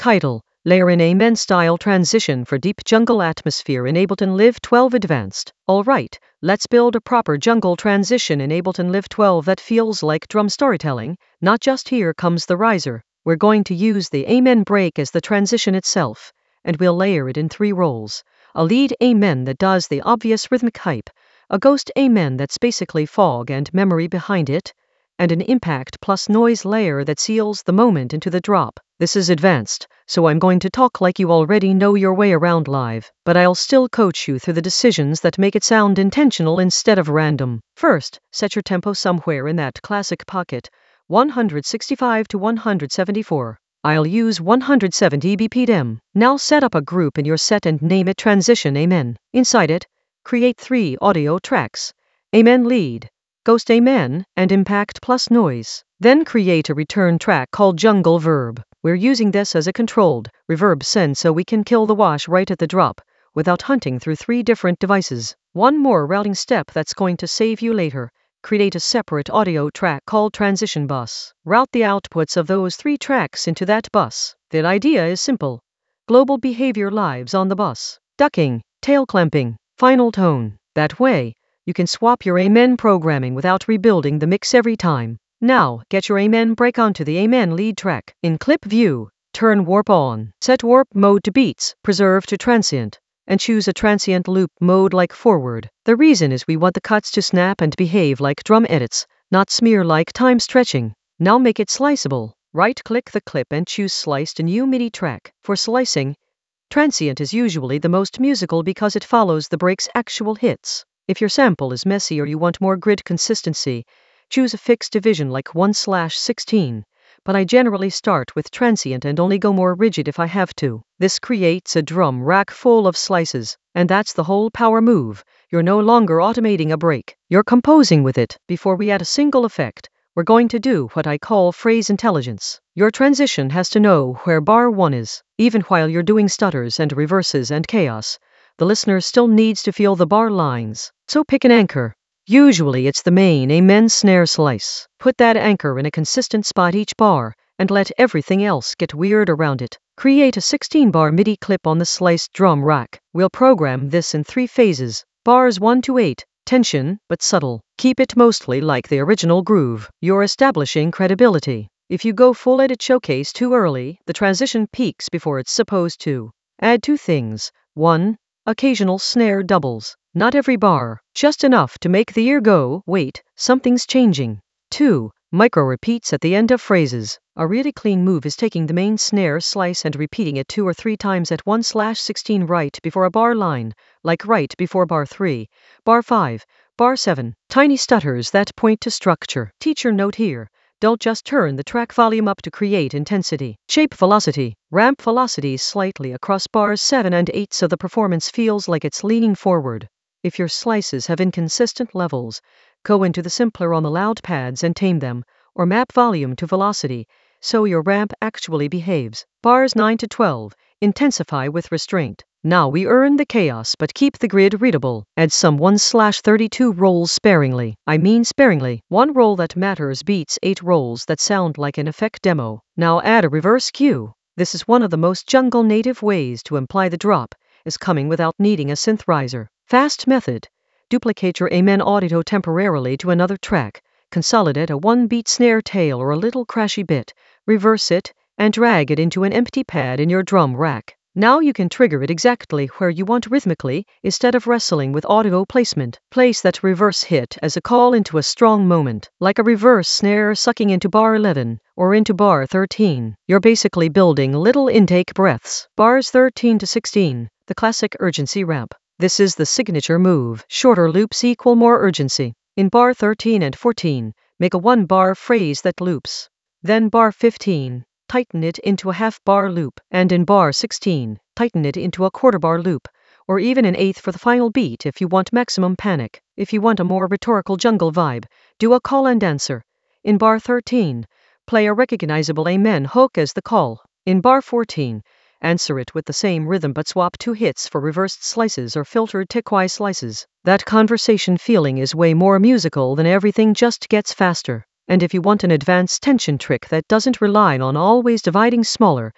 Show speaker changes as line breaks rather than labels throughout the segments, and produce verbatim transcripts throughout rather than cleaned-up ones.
Title: Layer in Amen Style Transition for Deep Jungle Atmosphere in Ableton Live twelve Advanced. Alright, let's build a proper jungle transition in Ableton Live twelve that feels like drum storytelling, not just here comes the riser. We're going to use the Amen break as the transition itself, and we'll layer it in three roles. A lead Amen that does the obvious rhythmic hype, a ghost Amen that's basically fog and memory behind it, and an impact plus noise layer that seals the moment into the drop. This is advanced, so I'm going to talk like you already know your way around live, but I'll still coach you through the decisions that make it sound intentional instead of random. First, set your tempo somewhere in that classic pocket, one sixty-five to one seventy-four. I'll use one seventy B P M. Now set up a group in your set and name it Transition Amen. Inside it, create three audio tracks: Amen Lead, Ghost Amen, and Impact plus Noise. Then create a return track called Jungle Verb. We're using this as a controlled reverb send so we can kill the wash right at the drop, without hunting through three different devices. One more routing step that's going to save you later. Create a separate audio track called Transition Bus. Route the outputs of those three tracks into that bus. The idea is simple. Global behavior lives on the bus. Ducking, tail clamping, final tone. That way, you can swap your Amen programming without rebuilding the mix every time. Now, get your Amen break onto the Amen lead track. In Clip View, turn Warp on. Set Warp mode to Beats, Preserve to Transient, and choose a transient loop mode like Forward. The reason is we want the cuts to snap and behave like drum edits, not smear like time stretching. Now make it sliceable. Right-click the clip and choose Slice to New MIDI track. For slicing, transient is usually the most musical because it follows the break's actual hits. If your sample is messy or you want more grid consistency, choose a fixed division like one slash sixteen, but I generally start with transient and only go more rigid if I have to. This creates a drum rack full of slices, and that's the whole power move. You're no longer automating a break, you're composing with it. Before we add a single effect, we're going to do what I call phrase intelligence. Your transition has to know where bar one is. Even while you're doing stutters and reverses and chaos, the listener still needs to feel the bar lines. So pick an anchor. Usually it's the main Amen snare slice. Put that anchor in a consistent spot each bar, and let everything else get weird around it. Create a sixteen bar MIDI clip on the sliced drum rack. We'll program this in three phases. Bars one to eight, tension, but subtle. Keep it mostly like the original groove. You're establishing credibility. If you go full edit showcase too early, the transition peaks before it's supposed to. Add two things. One, occasional snare doubles. Not every bar, just enough to make the ear go, wait, something's changing. Two, micro repeats at the end of phrases. A really clean move is taking the main snare slice and repeating it two or three times at one slash sixteen right before a bar line, like right before bar three, bar five, bar seven. Tiny stutters that point to structure. Teacher note here. Don't just turn the track volume up to create intensity. Shape velocity. Ramp velocity slightly across bars seven and eight so the performance feels like it's leaning forward. If your slices have inconsistent levels, go into the simpler on the loud pads and tame them, or map volume to velocity, so your ramp actually behaves. Bars nine to twelve, intensify with restraint. Now we earn the chaos but keep the grid readable. Add some one slash thirty-two rolls sparingly. I mean sparingly. One roll that matters beats eight rolls that sound like an effect demo. Now add a reverse cue. This is one of the most jungle native ways to imply the drop is coming without needing a synth riser. Fast method. Duplicate your Amen audio temporarily to another track. Consolidate a one-beat snare tail or a little crashy bit. Reverse it, and drag it into an empty pad in your drum rack. Now you can trigger it exactly where you want rhythmically, instead of wrestling with audio placement. Place that reverse hit as a call into a strong moment, like a reverse snare sucking into bar eleven, or into bar thirteen. You're basically building little intake breaths. Bars thirteen to sixteen, the classic urgency ramp. This is the signature move. Shorter loops equal more urgency. In bar thirteen and fourteen, make a one-bar phrase that loops. Then bar fifteen, tighten it into a half-bar loop. And in bar sixteen, tighten it into a quarter-bar loop, or even an eighth for the final beat if you want maximum panic. If you want a more rhetorical jungle vibe, do a call and answer. In bar thirteen, play a recognizable Amen hook as the call. In bar fourteen, answer it with the same rhythm but swap two hits for reversed slices or filtered tickwise slices. That conversation feeling is way more musical than everything just gets faster. And if you want an advanced tension trick that doesn't rely on always dividing smaller,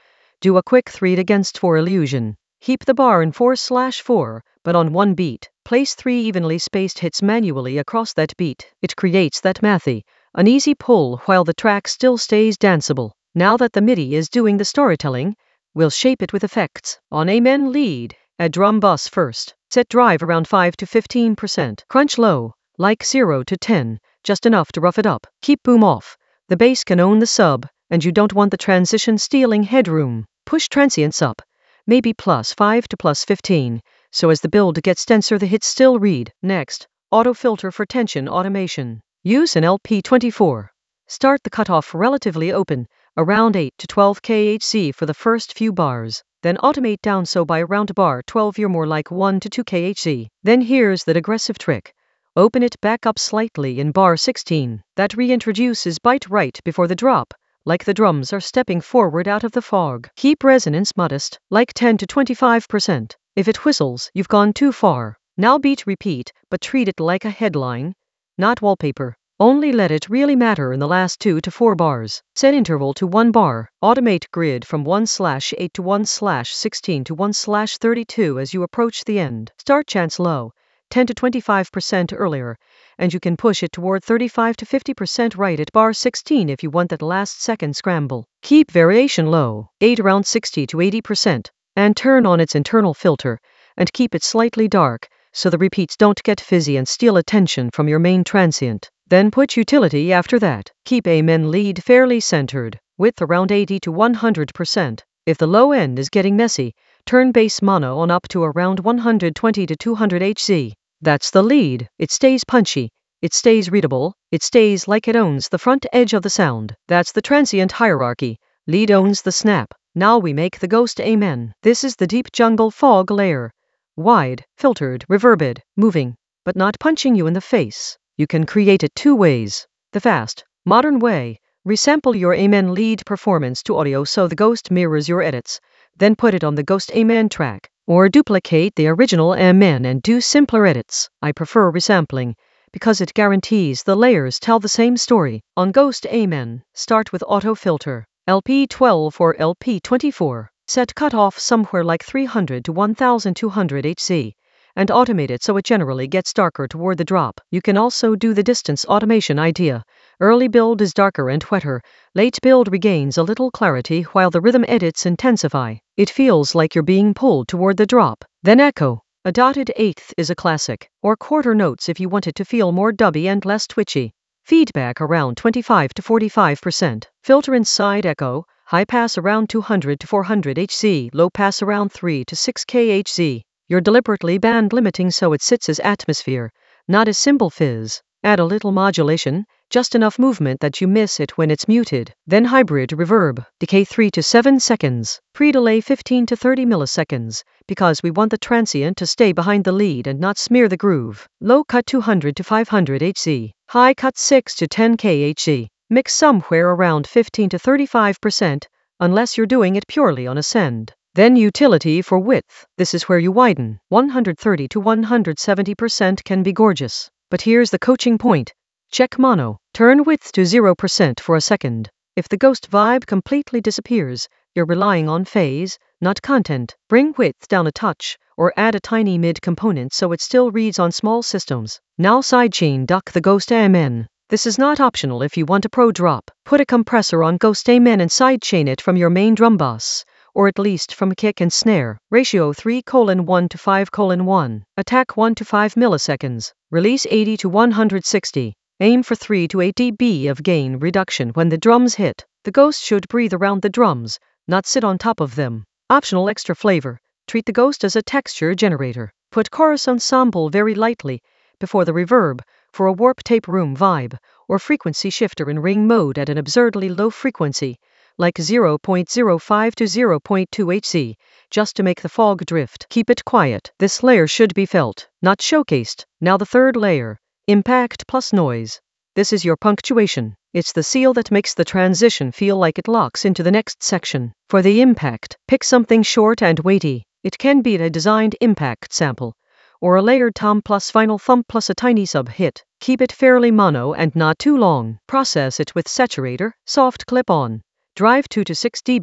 Do a quick three against four illusion. Keep the bar in four slash four, but on one beat. Place three evenly spaced hits manually across that beat. It creates that mathy, an easy pull while the track still stays danceable. Now that the MIDI is doing the storytelling, we'll shape it with effects. On Amen lead, add drum bus first. Set drive around five to fifteen percent. Crunch low, like zero to ten, just enough to rough it up. Keep boom off. The bass can own the sub, and you don't want the transition stealing headroom. Push transients up, maybe plus five to plus fifteen, so as the build gets denser the hits still read. Next, auto filter for tension automation. Use an L P twenty-four. Start the cutoff relatively open, around eight to twelve kilohertz for the first few bars. Then automate down so by around bar twelve you're more like one to two kilohertz. Then here's the digressive trick. Open it back up slightly in bar sixteen. That reintroduces bite right before the drop, like the drums are stepping forward out of the fog. Keep resonance modest, like ten to twenty-five percent. If it whistles, you've gone too far. Now beat repeat, but treat it like a headline, not wallpaper. Only let it really matter in the last two to four bars. Set interval to one bar. Automate grid from one slash eight to one slash sixteen to one slash thirty-two as you approach the end. Start chance low, ten to twenty-five percent earlier, and you can push it toward thirty-five to fifty percent right at bar sixteen if you want that last second scramble. Keep variation low, eight around sixty to eighty percent, and turn on its internal filter, and keep it slightly dark, so the repeats don't get fizzy and steal attention from your main transient. Then put utility after that. Keep Amen lead fairly centered, width around eighty to one hundred percent. If the low end is getting messy, turn bass mono on up to around one hundred twenty to two hundred hertz. That's the lead. It stays punchy, it stays readable, it stays like it owns the front edge of the sound. That's the transient hierarchy. Lead owns the snap. Now we make the ghost Amen. This is the deep jungle fog layer. Wide, filtered, reverbed, moving, but not punching you in the face. You can create it two ways. The fast, modern way, resample your Amen lead performance to audio so the ghost mirrors your edits, then put it on the ghost Amen track. Or duplicate the original Amen and do simpler edits. I prefer resampling, because it guarantees the layers tell the same story. On ghost Amen, start with auto filter, L P twelve or L P twenty-four. Set cutoff somewhere like three hundred to one thousand two hundred hertz. And automate it so it generally gets darker toward the drop. You can also do the distance automation idea. Early build is darker and wetter, late build regains a little clarity while the rhythm edits intensify. It feels like you're being pulled toward the drop. Then echo. A dotted eighth is a classic, or quarter notes if you want it to feel more dubby and less twitchy. Feedback around twenty-five to forty-five percent. Filter inside echo, high pass around two hundred to four hundred hertz, low pass around three to six kilohertz. You're deliberately band limiting so it sits as atmosphere, not as cymbal fizz. Add a little modulation, just enough movement that you miss it when it's muted. Then hybrid reverb, decay three to seven seconds, pre-delay fifteen to thirty milliseconds, because we want the transient to stay behind the lead and not smear the groove. Low cut two hundred to five hundred hertz, high cut six to ten kilohertz. Mix somewhere around fifteen to thirty-five percent, unless you're doing it purely on ascend. Then utility for width. This is where you widen. one hundred thirty to one hundred seventy percent can be gorgeous. But here's the coaching point. Check mono. Turn width to zero percent for a second. If the ghost vibe completely disappears, you're relying on phase, not content. Bring width down a touch, or add a tiny mid component so it still reads on small systems. Now sidechain duck the ghost Amen. This is not optional if you want a pro drop. Put a compressor on ghost Amen and sidechain it from your main drum bus, or at least from kick and snare. Ratio three colon one to five colon one. Attack one to five milliseconds. Release eighty to one hundred sixty. Aim for three to eight decibels of gain reduction when the drums hit. The ghost should breathe around the drums, not sit on top of them. Optional extra flavor. Treat the ghost as a texture generator. Put chorus ensemble very lightly, before the reverb, for a warp tape room vibe, or frequency shifter in ring mode at an absurdly low frequency, like zero point zero five to zero point two hertz, just to make the fog drift. Keep it quiet. This layer should be felt, not showcased. Now the third layer, impact plus noise. This is your punctuation. It's the seal that makes the transition feel like it locks into the next section. For the impact, pick something short and weighty. It can be a designed impact sample, or a layered tom plus final thump plus a tiny sub-hit. Keep it fairly mono and not too long. Process it with saturator, soft clip-on. Drive two to six decibels.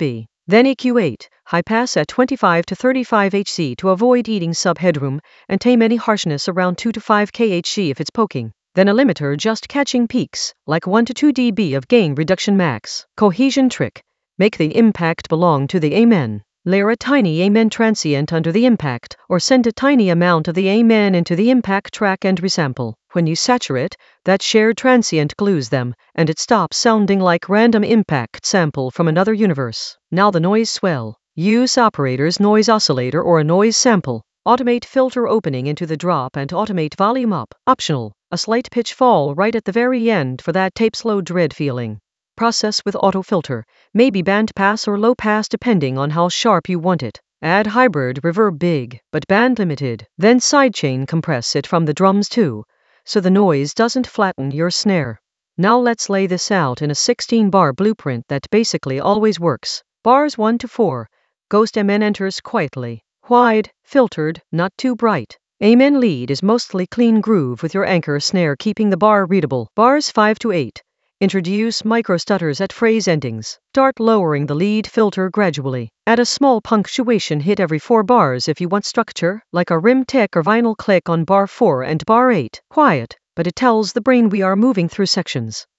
Then E Q eight, high pass at twenty-five to thirty-five hertz to avoid eating sub-headroom, and tame any harshness around two to five kilohertz if it's poking. Then a limiter just catching peaks, like one to two decibels of gain reduction max. Cohesion trick. Make the impact belong to the Amen. Layer a tiny Amen transient under the impact, or send a tiny amount of the Amen into the impact track and resample. When you saturate, that shared transient glues them, and it stops sounding like random impact sample from another universe. Now the noise swell. Use operator's noise oscillator or a noise sample. Automate filter opening into the drop and automate volume up. Optional. A slight pitch fall right at the very end for that tape slow dread feeling. Process with auto filter, maybe band pass or low pass depending on how sharp you want it. Add hybrid reverb big, but band limited. Then sidechain compress it from the drums too, so the noise doesn't flatten your snare. Now let's lay this out in a sixteen bar blueprint that basically always works. Bars one to four. Ghost Amen enters quietly. Wide, filtered, not too bright. Amen lead is mostly clean groove with your anchor snare keeping the bar readable. Bars five to eight. Introduce micro stutters at phrase endings. Start lowering the lead filter gradually. Add a small punctuation hit every four bars if you want structure, like a rim tick or vinyl click on bar four and bar eight. Quiet, but it tells the brain we are moving through sections.